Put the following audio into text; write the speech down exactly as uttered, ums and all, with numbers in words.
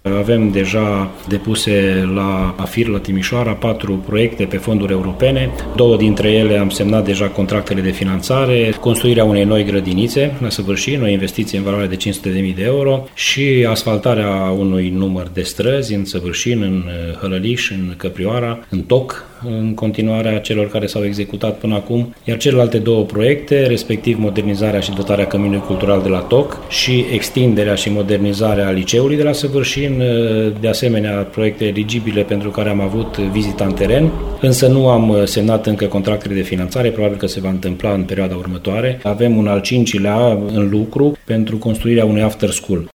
Avem deja depuse la AFIR, la Timișoara, patru proiecte pe fonduri europene. Două dintre ele am semnat deja contractele de finanțare, construirea unei noi grădinițe la Săvârșini, o investiție în valoare de cinci sute de mii de euro și asfaltarea unui număr de străzi în Săvârșini, în Hălăliș, în Căprioara, în Toc, în continuarea celor care s-au executat până acum, iar celelalte două proiecte, respectiv modernizarea și dotarea Căminului Cultural de la Toc și extinderea și modernizarea liceului de la Săvârșini, de asemenea proiecte eligibile pentru care am avut vizita în teren, însă nu am semnat încă contractele de finanțare, probabil că se va întâmpla în perioada următoare. Avem un al cincilea în lucru pentru construirea unui after school.